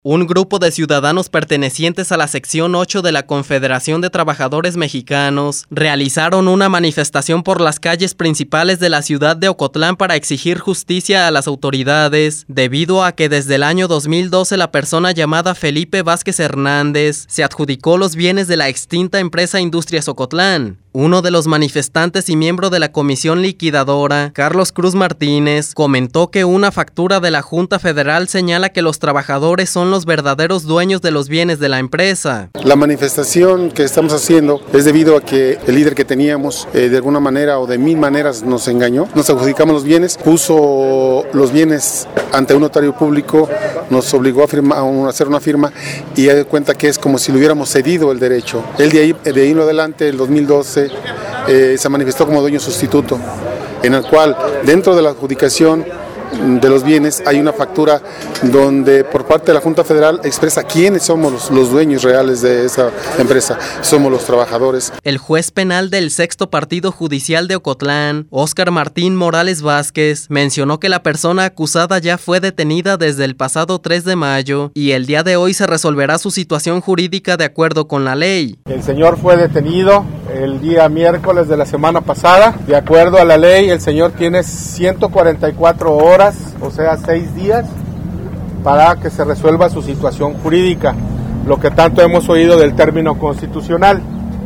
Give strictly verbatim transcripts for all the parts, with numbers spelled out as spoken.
Un grupo de ciudadanos pertenecientes a la sección ocho de la Confederación de Trabajadores Mexicanos realizaron una manifestación por las calles principales de la ciudad de Ocotlán para exigir justicia a las autoridades, debido a que desde el año dos mil doce la persona llamada Felipe Vázquez Hernández se adjudicó los bienes de la extinta empresa Industrias Ocotlán. Uno de los manifestantes y miembro de la comisión liquidadora, Carlos Cruz Martínez, comentó que una factura de la Junta Federal señala que los trabajadores son los verdaderos dueños de los bienes de la empresa. La manifestación que estamos haciendo es debido a que el líder que teníamos eh, de alguna manera o de mil maneras nos engañó, nos adjudicamos los bienes, puso los bienes ante un notario público, nos obligó a, firma, a hacer una firma y da cuenta que es como si le hubiéramos cedido el derecho. Él de ahí, de ahí en adelante, el dos mil doce, eh, se manifestó como dueño sustituto, en el cual dentro de la adjudicación de los bienes hay una factura donde por parte de la Junta Federal expresa quiénes somos los, los dueños reales de esa empresa, somos los trabajadores. El juez penal del sexto partido judicial de Ocotlán, Óscar Martín Morales Vázquez, mencionó que la persona acusada ya fue detenida desde el pasado tres de mayo y el día de hoy se resolverá su situación jurídica de acuerdo con la ley. El señor fue detenido el día miércoles de la semana pasada. De acuerdo a la ley, el señor tiene ciento cuarenta y cuatro horas, o sea, seis días, para que se resuelva su situación jurídica, lo que tanto hemos oído del término constitucional.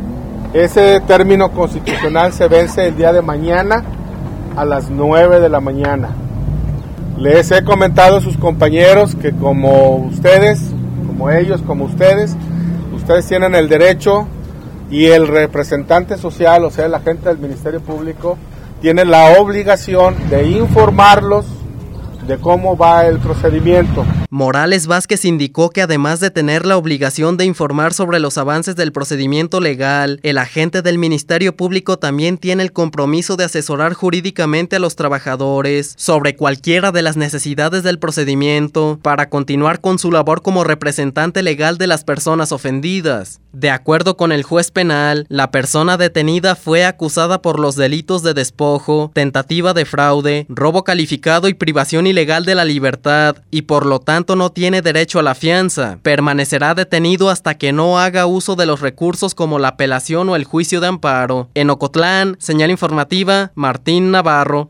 Ese término constitucional se vence el día de mañana a las nueve de la mañana. Les he comentado a sus compañeros que como ustedes, como ellos, como ustedes, ustedes tienen el derecho y el representante social, o sea, el agente del Ministerio Público, tiene la obligación de informarlos de cómo va el procedimiento. Morales Vázquez indicó que además de tener la obligación de informar sobre los avances del procedimiento legal, el agente del Ministerio Público también tiene el compromiso de asesorar jurídicamente a los trabajadores sobre cualquiera de las necesidades del procedimiento para continuar con su labor como representante legal de las personas ofendidas. De acuerdo con el juez penal, la persona detenida fue acusada por los delitos de despojo, tentativa de fraude, robo calificado y privación ilegal de la libertad, y por lo tanto no tiene derecho a la fianza. Permanecerá detenido hasta que no haga uso de los recursos como la apelación o el juicio de amparo. En Ocotlán, señal informativa, Martín Navarro.